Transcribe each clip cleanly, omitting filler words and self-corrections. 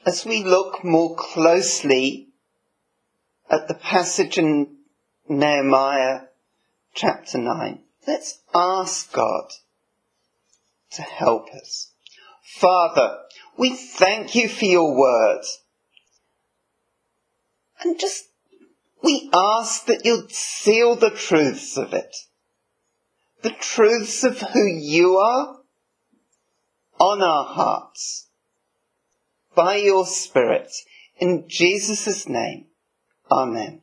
as we look more closely at the passage in Nehemiah chapter 9, let's ask God to help us. Father, we thank you for your word. And we ask that you'd seal the truths of it. The truths of who you are on our hearts. By your Spirit. In Jesus' name. Amen.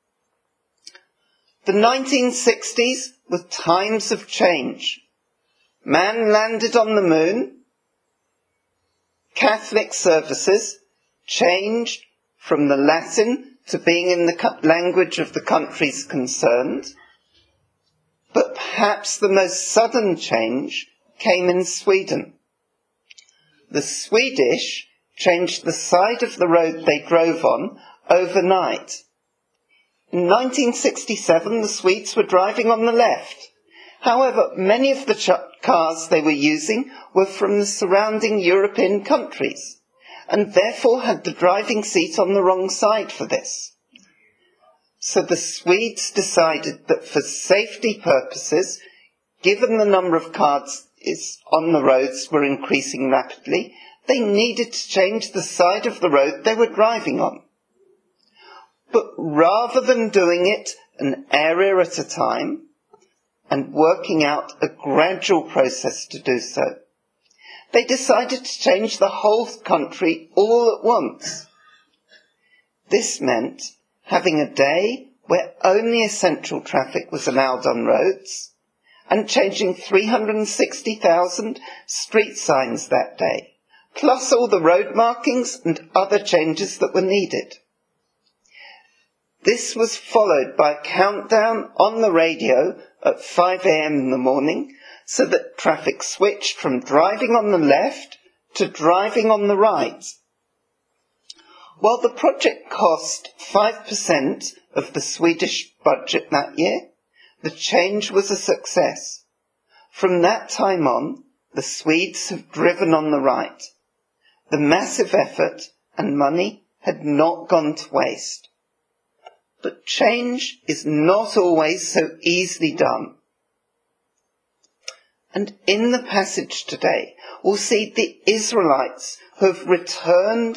The 1960s were times of change. Man landed on the moon. Catholic services changed from the Latin to being in the language of the countries concerned. But perhaps the most sudden change came in Sweden. The Swedish changed the side of the road they drove on overnight. In 1967, the Swedes were driving on the left. However, many of the cars they were using were from the surrounding European countries, and therefore had the driving seat on the wrong side for this. So the Swedes decided that for safety purposes, given the number of cars on the roads were increasing rapidly, they needed to change the side of the road they were driving on. But rather than doing it an area at a time, and working out a gradual process to do so, they decided to change the whole country all at once. This meant having a day where only essential traffic was allowed on roads, and changing 360,000 street signs that day, plus all the road markings and other changes that were needed. This was followed by a countdown on the radio at 5 a.m. in the morning, so that traffic switched from driving on the left to driving on the right. While the project cost 5% of the Swedish budget that year, the change was a success. From that time on, the Swedes have driven on the right. The massive effort and money had not gone to waste. But change is not always so easily done. And in the passage today, we'll see the Israelites who have returned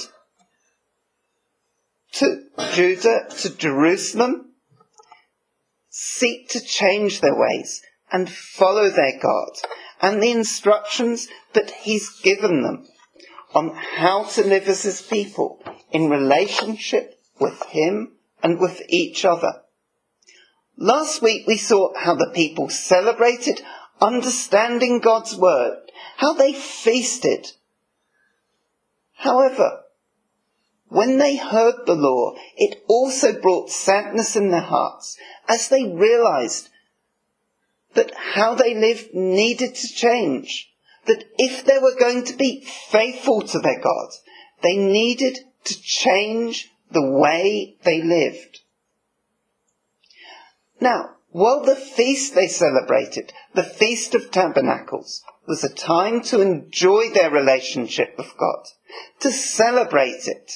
to Judah, to Jerusalem, seek to change their ways and follow their God and the instructions that he's given them on how to live as his people in relationship with him and with each other. Last week we saw how the people celebrated understanding God's word, how they feasted. However, when they heard the law, it also brought sadness in their hearts as they realized that how they lived needed to change, that if they were going to be faithful to their God, they needed to change the way they lived. Now, while the feast they celebrated, the Feast of Tabernacles, was a time to enjoy their relationship with God, to celebrate it,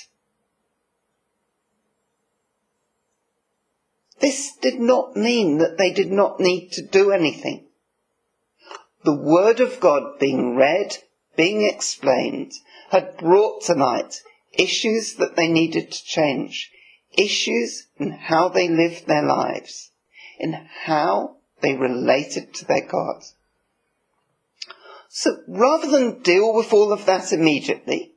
this did not mean that they did not need to do anything. The Word of God being read, being explained, had brought to light issues that they needed to change, issues in how they lived their lives, in how they related to their God. So rather than deal with all of that immediately,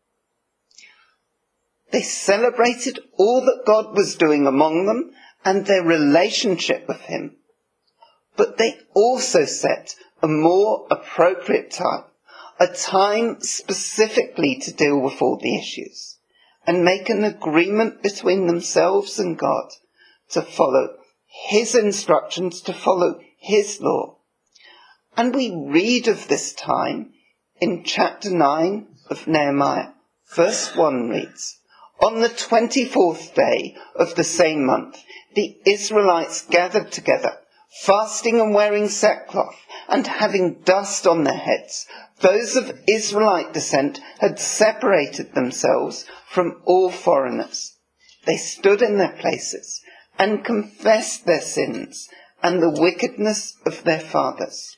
they celebrated all that God was doing among them and their relationship with him. But they also set a more appropriate time, a time specifically to deal with all the issues, and make an agreement between themselves and God to follow his instructions, to follow his law. And we read of this time in chapter 9 of Nehemiah. Verse 1 reads, "On the 24th day of the same month, the Israelites gathered together fasting and wearing sackcloth, and having dust on their heads, those of Israelite descent had separated themselves from all foreigners. They stood in their places and confessed their sins and the wickedness of their fathers.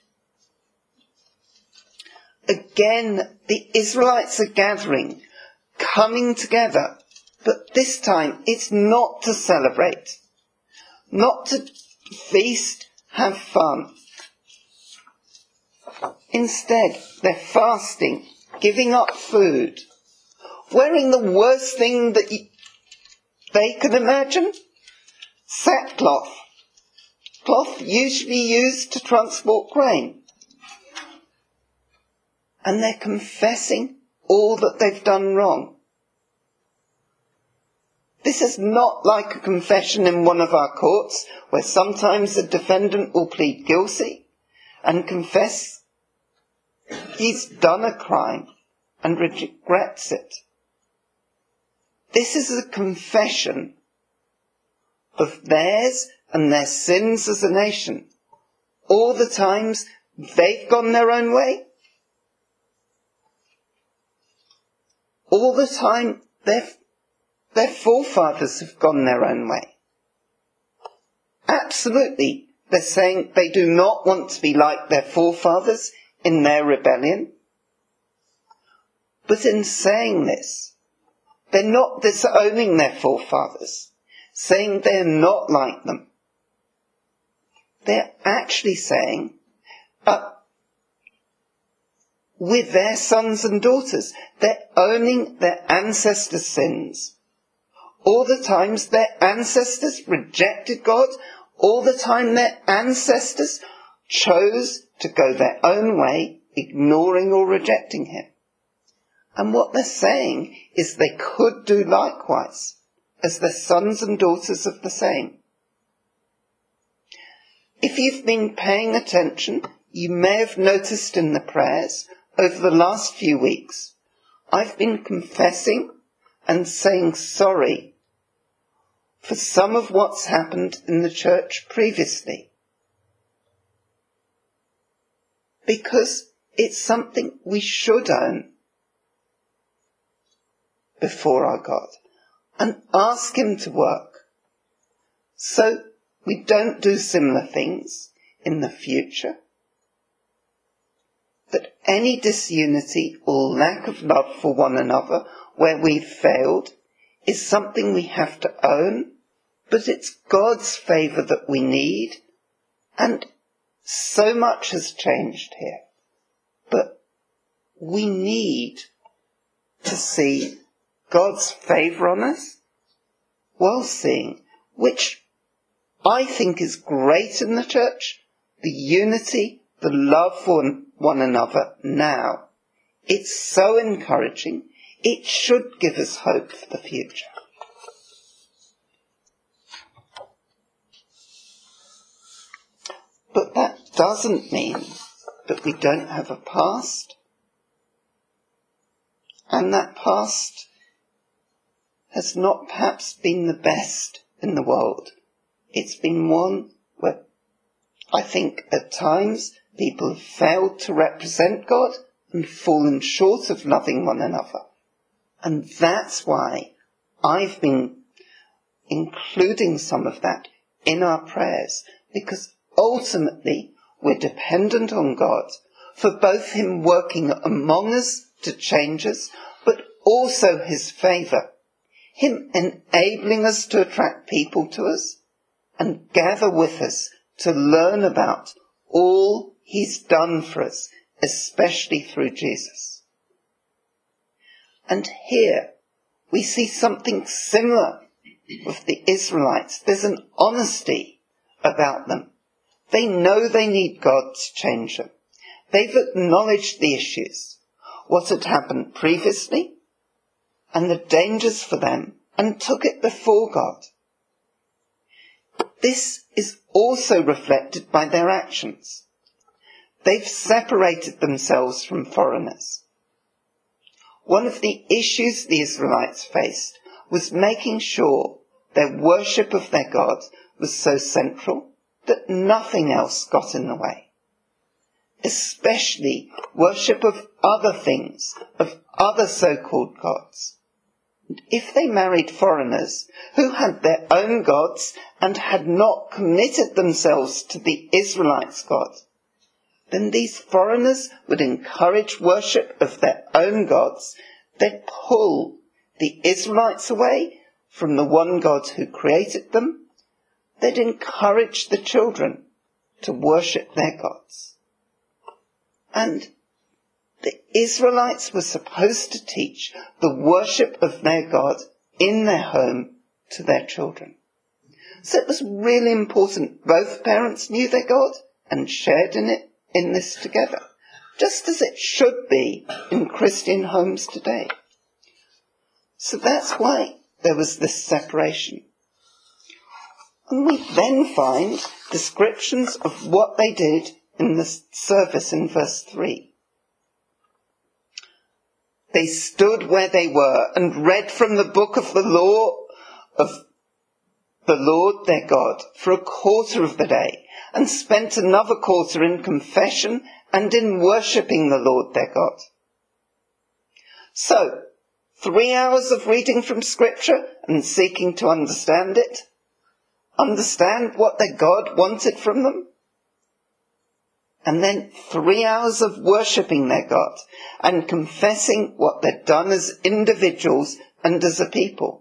Again, the Israelites are gathering, coming together, but this time it's not to celebrate, not to feast, have fun. Instead, they're fasting, giving up food, wearing the worst thing that they could imagine, sackcloth, cloth usually used to transport grain. And they're confessing all that they've done wrong. This is not like a confession in one of our courts, where sometimes the defendant will plead guilty and confess he's done a crime and regrets it. This is a confession of theirs and their sins as a nation. All the times they've gone their own way. All the time their forefathers have gone their own way. Absolutely, they're saying they do not want to be like their forefathers in their rebellion. But in saying this, they're not disowning their forefathers, saying they're not like them. They're actually saying, with their sons and daughters, they're owning their ancestors' sins. All the times their ancestors rejected God, all the time their ancestors chose to go their own way, ignoring or rejecting him. And what they're saying is they could do likewise, as their sons and daughters of the same. If you've been paying attention, you may have noticed in the prayers over the last few weeks, I've been confessing and saying sorry for some of what's happened in the church previously. Because it's something we should own before our God and ask him to work, so we don't do similar things in the future. That any disunity or lack of love for one another where we've failed is something we have to own, but it's God's favour that we need, and so much has changed here. But we need to see God's favour on us while seeing, which I think is great in the church, the unity, the love for one another now. It's so encouraging. It should give us hope for the future. But that doesn't mean that we don't have a past. And that past has not perhaps been the best in the world. It's been one where I think at times people have failed to represent God and fallen short of loving one another. And that's why I've been including some of that in our prayers, because ultimately we're dependent on God for both him working among us to change us, but also his favour, him enabling us to attract people to us and gather with us to learn about all he's done for us, especially through Jesus. And here we see something similar with the Israelites. There's an honesty about them. They know they need God to change them. They've acknowledged the issues, what had happened previously, and the dangers for them, and took it before God. This is also reflected by their actions. They've separated themselves from foreigners. One of the issues the Israelites faced was making sure their worship of their God was so central that nothing else got in the way, especially worship of other things, of other so-called gods. And if they married foreigners who had their own gods and had not committed themselves to the Israelites' God, then these foreigners would encourage worship of their own gods. They'd pull the Israelites away from the one God who created them. They'd encourage the children to worship their gods. And the Israelites were supposed to teach the worship of their God in their home to their children. So it was really important both parents knew their God and shared in this together, just as it should be in Christian homes today. So that's why there was this separation. And we then find descriptions of what they did in the service in verse 3. They stood where they were and read from the book of the law of the Lord their God for a quarter of the day, and spent another quarter in confession and in worshipping the Lord their God. So, 3 hours of reading from Scripture and seeking to understand it, understand what their God wanted from them, and then 3 hours of worshipping their God and confessing what they'd done as individuals and as a people.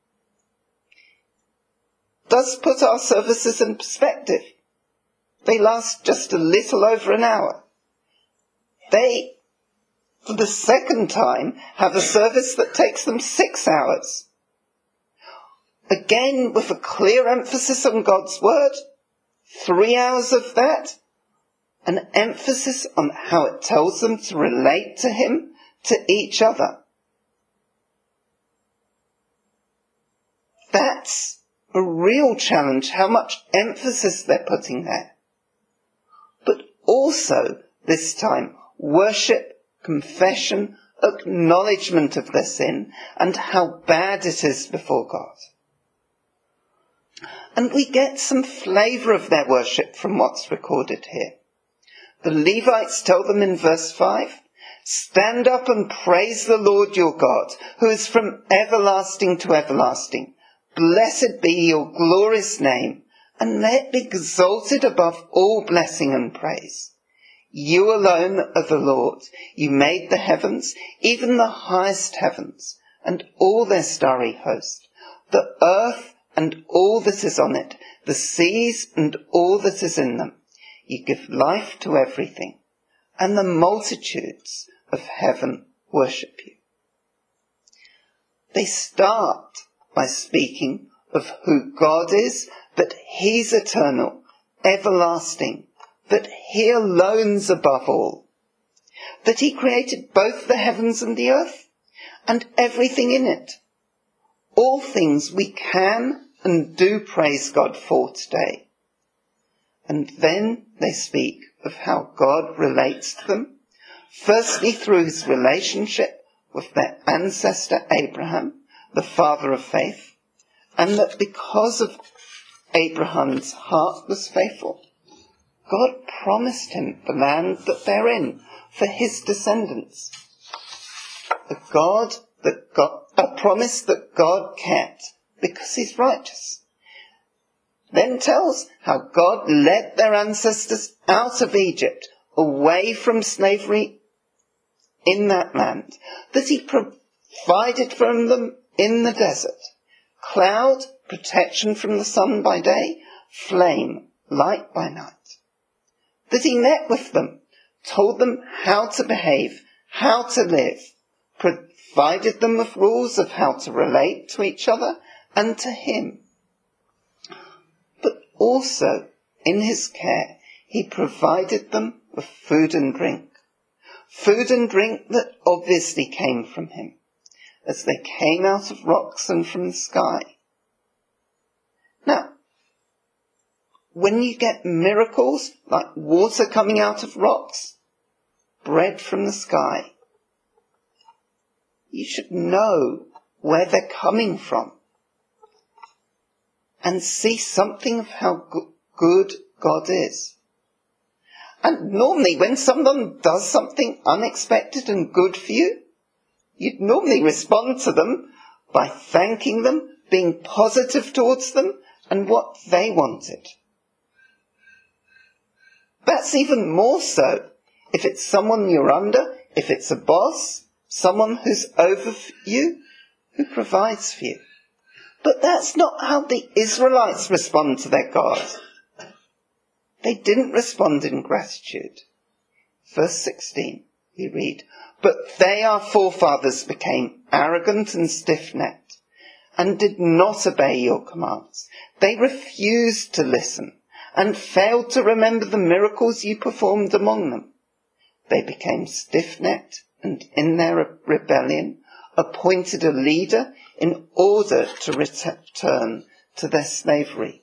Does put our services in perspective. They last just a little over an hour. They, for the second time, have a service that takes them 6 hours. Again, with a clear emphasis on God's word, 3 hours of that, an emphasis on how it tells them to relate to him, to each other. That's a real challenge, how much emphasis they're putting there. But also, this time, worship, confession, acknowledgement of their sin, and how bad it is before God. And we get some flavour of their worship from what's recorded here. The Levites tell them in verse 5, "Stand up and praise the Lord your God, who is from everlasting to everlasting. Blessed be your glorious name, and let it be exalted above all blessing and praise. You alone are the Lord. You made the heavens, even the highest heavens, and all their starry host, the earth and all that is on it, the seas and all that is in them. You give life to everything, and the multitudes of heaven worship you." They start by speaking of who God is, that he's eternal, everlasting, that he alone's above all, that he created both the heavens and the earth, and everything in it. All things we can and do praise God for today. And then they speak of how God relates to them, firstly through his relationship with their ancestor Abraham, the father of faith, and that because of Abraham's heart was faithful, God promised him the land that they're in for his descendants. A promise that God kept because he's righteous. Then tells how God led their ancestors out of Egypt, away from slavery in that land, that he provided for them in the desert. Cloud, protection from the sun by day, flame, light by night. That he met with them, told them how to behave, how to live, provided them with rules of how to relate to each other and to him. But also, in his care, he provided them with food and drink. Food and drink that obviously came from him, as they came out of rocks and from the sky. Now, when you get miracles like water coming out of rocks, bread from the sky, you should know where they're coming from and see something of how good God is. And normally when someone does something unexpected and good for you, you'd normally respond to them by thanking them, being positive towards them, and what they wanted. That's even more so if it's someone you're under, if it's a boss, someone who's over you, who provides for you. But that's not how the Israelites respond to their God. They didn't respond in gratitude. Verse 16, we read, "But they, our forefathers, became arrogant and stiff-necked, and did not obey your commands. They refused to listen, and failed to remember the miracles you performed among them. They became stiff-necked, and in their rebellion appointed a leader in order to return to their slavery."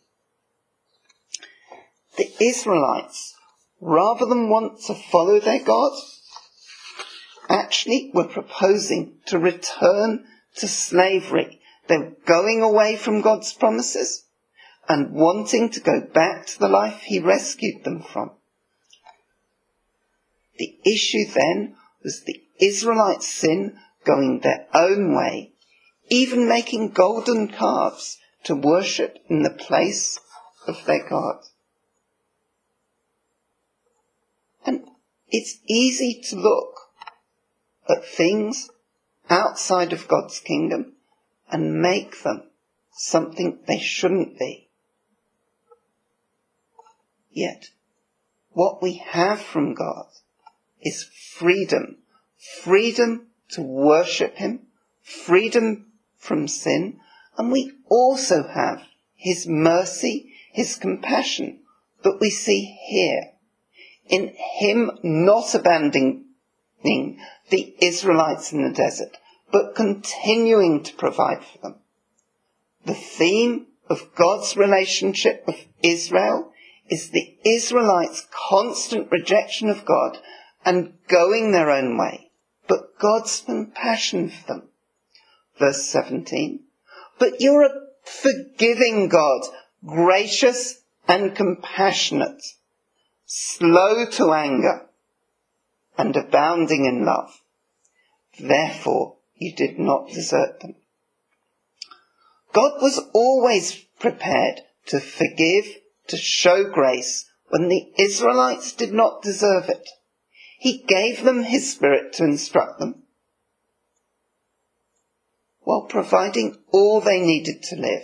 The Israelites, rather than want to follow their God, actually were proposing to return to slavery. They were going away from God's promises and wanting to go back to the life he rescued them from. The issue then was the Israelites' sin, going their own way, even making golden calves to worship in the place of their God. And it's easy to look at things outside of God's kingdom and make them something they shouldn't be. Yet, what we have from God is freedom. Freedom to worship him, freedom from sin, and we also have his mercy, his compassion that we see here, in him not abandoning the Israelites in the desert, but continuing to provide for them. The theme of God's relationship with Israel is the Israelites' constant rejection of God and going their own way, but God's compassion for them. Verse 17, "But you're a forgiving God, gracious and compassionate, slow to anger, and abounding in love. Therefore you did not desert them." God was always prepared to forgive, to show grace when the Israelites did not deserve it. He gave them his Spirit to instruct them, while providing all they needed to live.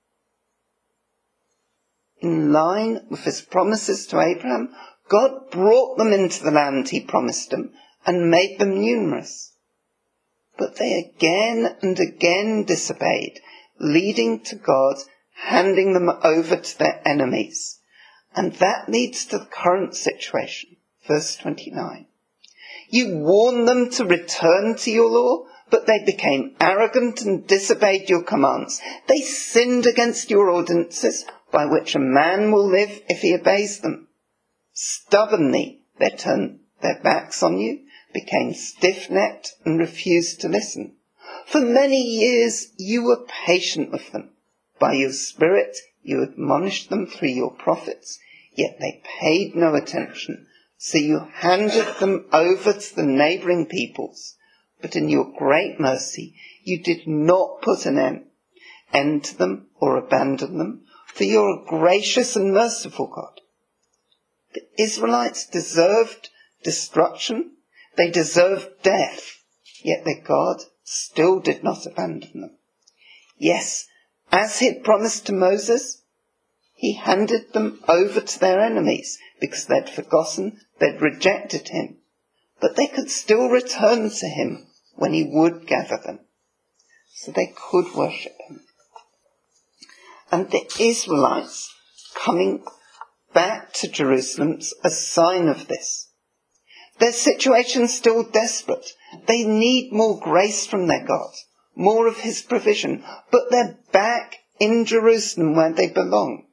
In line with his promises to Abraham, God brought them into the land he promised them and made them numerous. But they again and again disobeyed, leading to God handing them over to their enemies. And that leads to the current situation. Verse 29. "You warned them to return to your law, but they became arrogant and disobeyed your commands. They sinned against your ordinances, by which a man will live if he obeys them. Stubbornly they turned their backs on you, became stiff-necked and refused to listen. For many years you were patient with them. By your Spirit you admonished them through your prophets, yet they paid no attention. So you handed them over to the neighbouring peoples. But in your great mercy you did not put an end to them or abandon them, for you are a gracious and merciful God." The Israelites deserved destruction. They deserved death. Yet their God still did not abandon them. Yes, as he had promised to Moses, he handed them over to their enemies because they'd forgotten, they'd rejected him. But they could still return to him when he would gather them. So they could worship him. And the Israelites coming back to Jerusalem's a sign of this. Their situation's still desperate. They need more grace from their God, more of his provision, but they're back in Jerusalem where they belong.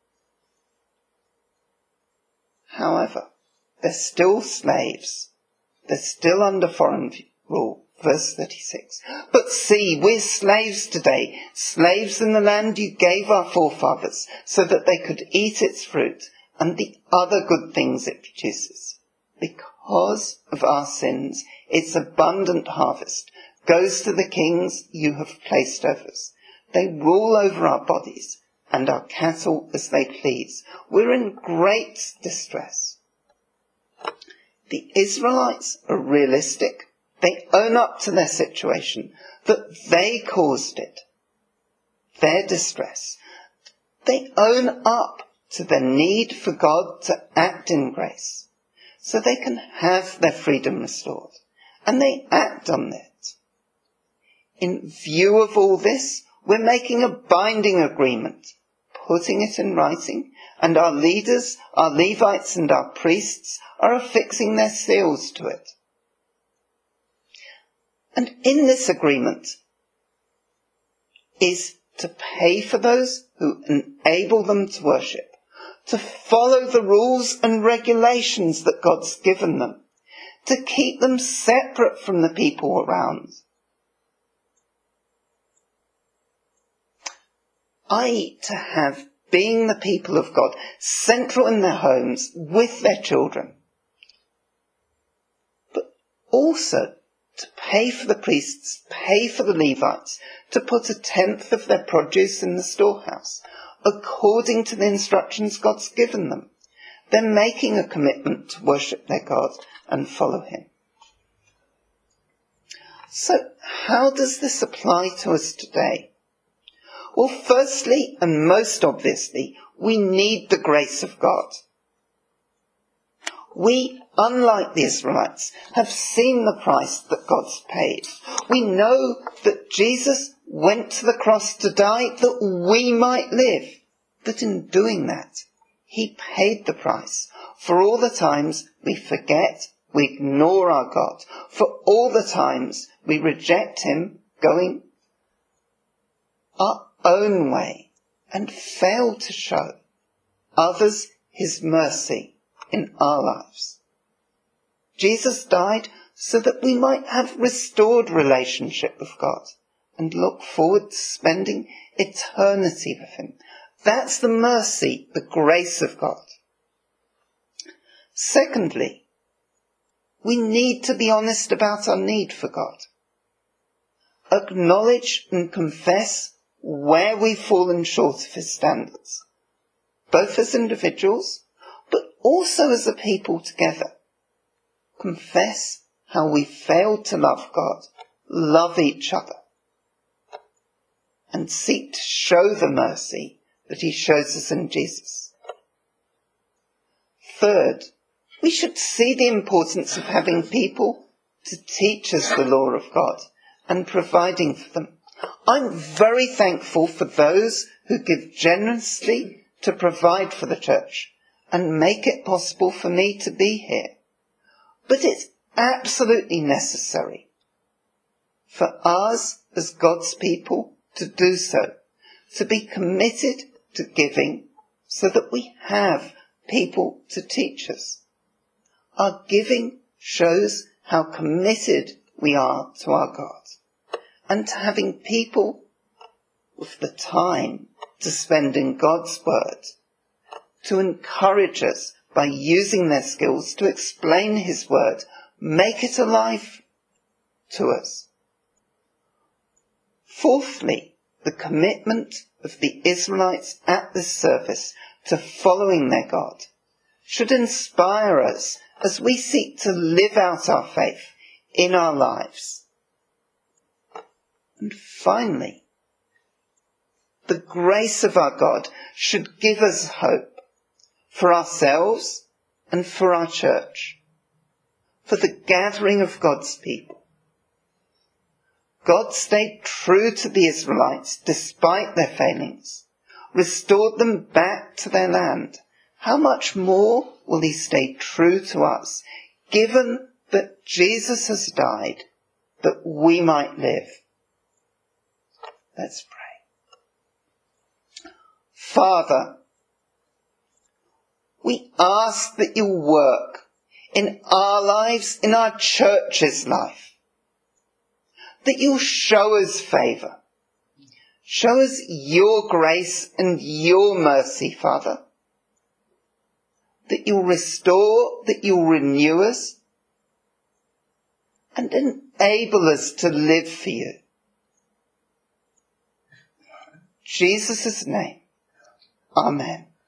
However, they're still slaves. They're still under foreign rule. Verse 36. "But see, we're slaves today, slaves in the land you gave our forefathers, so that they could eat its fruit and the other good things it produces. Because of our sins, its abundant harvest goes to the kings you have placed over us. They rule over our bodies and our cattle as they please. We're in great distress. The Israelites are realistic. They own up to their situation, that they caused it, their distress. They own up to their need for God to act in grace, so they can have their freedom restored, and they act on it. In view of all this, we're making a binding agreement, putting it in writing, and our leaders, our Levites and our priests are affixing their seals to it. And in this agreement is to pay for those who enable them to worship, to follow the rules and regulations that God's given them, to keep them separate from the people around. i.e., to have being the people of God central in their homes with their children, but also to pay for the priests, pay for the Levites, to put 1/10 of their produce in the storehouse, according to the instructions God's given them. They're making a commitment to worship their God and follow him. So, how does this apply to us today? Well, firstly, and most obviously, we need the grace of God. We, unlike the Israelites, have seen the price that God's paid. We know that Jesus went to the cross to die that we might live. That in doing that, he paid the price for all the times we forget, we ignore our God, for all the times we reject him, going our own way, and fail to show others his mercy in our lives. Jesus died so that we might have restored relationship with God and look forward to spending eternity with him. That's the mercy, the grace of God. Secondly, we need to be honest about our need for God. Acknowledge and confess where we've fallen short of his standards, both as individuals, but also as a people together. Confess how we failed to love God, love each other, and seek to show the mercy that he shows us in Jesus. Third, we should see the importance of having people to teach us the law of God and providing for them. I'm very thankful for those who give generously to provide for the church and make it possible for me to be here. But it's absolutely necessary for us as God's people to do so, to be committed to giving so that we have people to teach us. Our giving shows how committed we are to our God, and to having people with the time to spend in God's word, to encourage us by using their skills to explain his word, make it alive to us. Fourthly, the commitment of the Israelites at this service to following their God should inspire us as we seek to live out our faith in our lives. And finally, the grace of our God should give us hope for ourselves and for our church, for the gathering of God's people. God stayed true to the Israelites despite their failings, restored them back to their land. How much more will he stay true to us, given that Jesus has died that we might live? Let's pray. Father, we ask that you work in our lives, in our church's life, that you show us favour. Show us your grace and your mercy, Father. that you'll restore, that you'll renew us, and enable us to live for you. In Jesus' name, amen.